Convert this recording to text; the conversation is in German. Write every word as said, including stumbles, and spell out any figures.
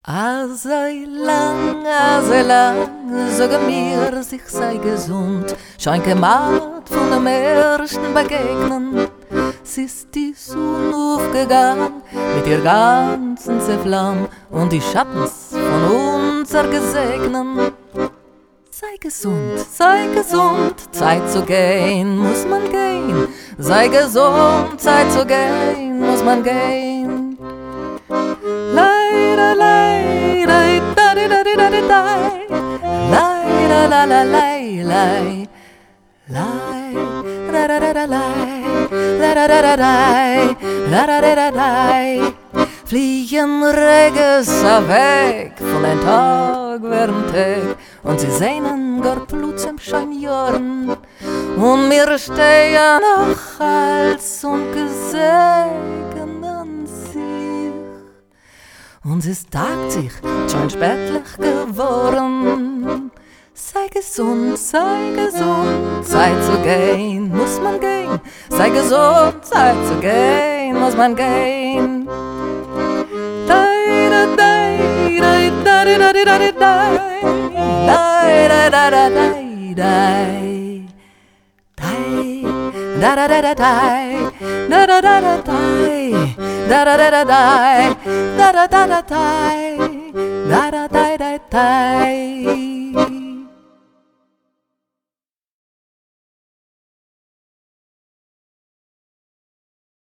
Also lang, also lang, sage mir, sich sei gesund. Schein gemacht von dem ersten Begegnen. Es ist die Sonne aufgegangen mit ihr ganzen Zerflamm und die Schattens von uns gesegnen. Sei gesund, sei gesund, Zeit zu gehen, muss man gehen. Sei gesund, Zeit zu gehen, muss man gehen. Leider, leider, da di da di da di da. Leider, la la lei lei. Lei, da da da da lei. Da da da da dai. Da da da da dai. Fliegen Reges weg von den Tag während Tag und sie sehnen gar Blut im Scheinjahren und wir stehen noch als ungesegnen sich und es tagt sich schon spätlich geworden. Sei gesund, sei gesund, Zeit zu gehen, muss man gehen. Sei gesund, Zeit zu gehen, muss man gehen. Dai da dai dai dai dai dai dai dai dai dai dai dai da da da da dai da da da da dai da da da da dai da da da da dai da da da da dai